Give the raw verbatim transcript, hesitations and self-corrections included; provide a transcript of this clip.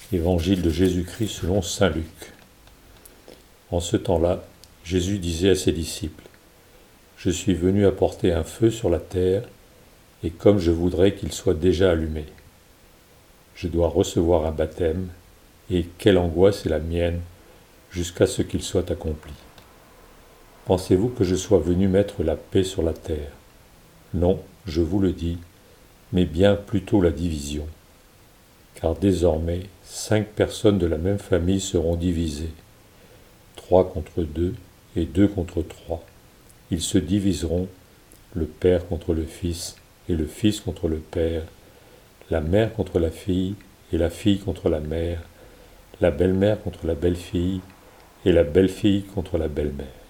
Évangile de Jésus-Christ selon saint Luc. En ce temps-là, Jésus disait à ses disciples : « Je suis venu apporter un feu sur la terre, et comme je voudrais qu'il soit déjà allumé. Je dois recevoir un baptême, et quelle angoisse est la mienne, jusqu'à ce qu'il soit accompli. Pensez-vous que je sois venu mettre la paix sur la terre ? Non, je vous le dis, mais bien plutôt la division. Car désormais, cinq personnes de la même famille seront divisées. Trois contre deux et deux contre trois. Ils se diviseront, le père contre le fils et le fils contre le père, la mère contre la fille et la fille contre la mère, la belle-mère contre la belle-fille et la belle-fille contre la belle-mère.